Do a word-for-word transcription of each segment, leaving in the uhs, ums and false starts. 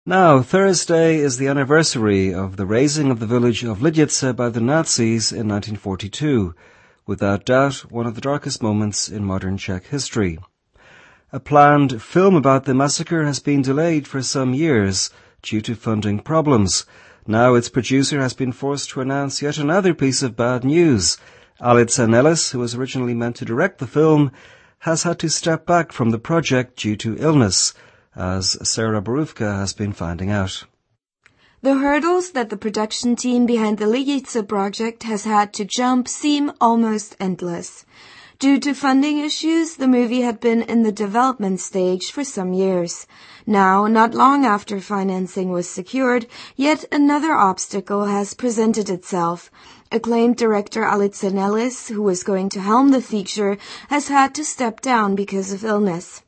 Now, Thursday is the anniversary of the razing of the village of Lidice by the Nazis in nineteen forty-two, without doubt one of the darkest moments in modern Czech history. A planned film about the massacre has been delayed for some years due to funding problems. Now its producer has been forced to announce yet another piece of bad news. Alica Nelis, who was originally meant to direct the film, has had to step back from the project due to illness, as Sarah Borufka has been finding out. The hurdles that the production team behind the Lidice project has had to jump seem almost endless. Due to funding issues, the movie had been in the development stage for some years. Now, not long after financing was secured, yet another obstacle has presented itself. Acclaimed director Alica Nelis, who was going to helm the feature, has had to step down because of illness.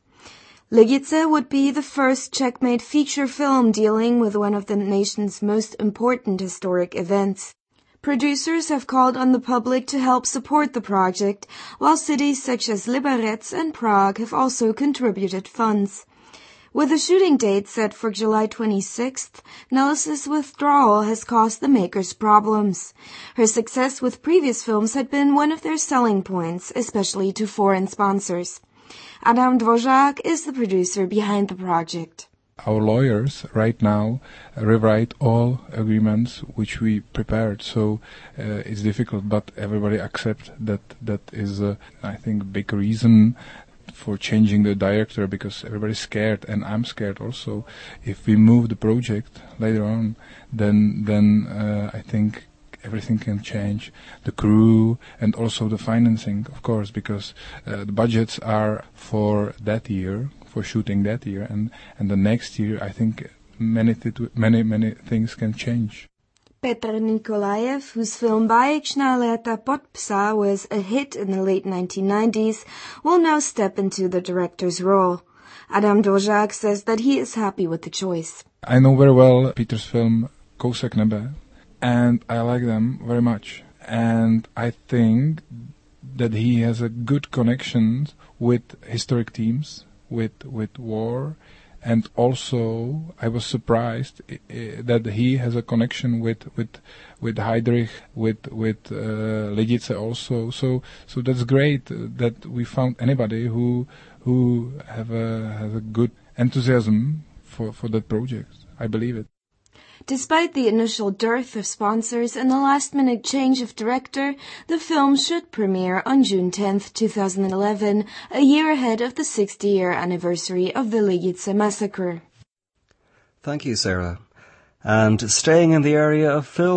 Lidice would be the first Czech-made feature film dealing with one of the nation's most important historic events. Producers have called on the public to help support the project, while cities such as Liberec and Prague have also contributed funds. With the shooting date set for July twenty-sixth, Nelis's withdrawal has caused the makers problems. Her success with previous films had been one of their selling points, especially to foreign sponsors. Adam Dvořák is the producer behind the project. Our lawyers right now rewrite all agreements which we prepared, so uh, it's difficult, but everybody accepts that that is, uh, I think, a big reason for changing the director, because everybody's scared, and I'm scared also. If we move the project later on, then then uh, I think everything can change. The crew and also the financing, of course, because uh, the budgets are for that year, for shooting that year, and, and the next year, I think many th- many many things can change. Petr Nikolaev, whose film Báječná léta pod psa was a hit in the late nineteen nineties, will now step into the director's role. Adam Dvořák says that he is happy with the choice. I know very well Peter's film Kousek nebe, and I like them very much. And I think that he has a good connection with historic themes, with with war, and also I was surprised uh, that he has a connection with with with Heydrich, with with uh, Lidice also. So so that's great that we found anybody who who have a has a good enthusiasm for for that project. I believe it. Despite the initial dearth of sponsors and the last-minute change of director, the film should premiere on June tenth, twenty eleven, a year ahead of the sixty-year anniversary of the Lidice massacre. Thank you, Sarah. And staying in the area of film,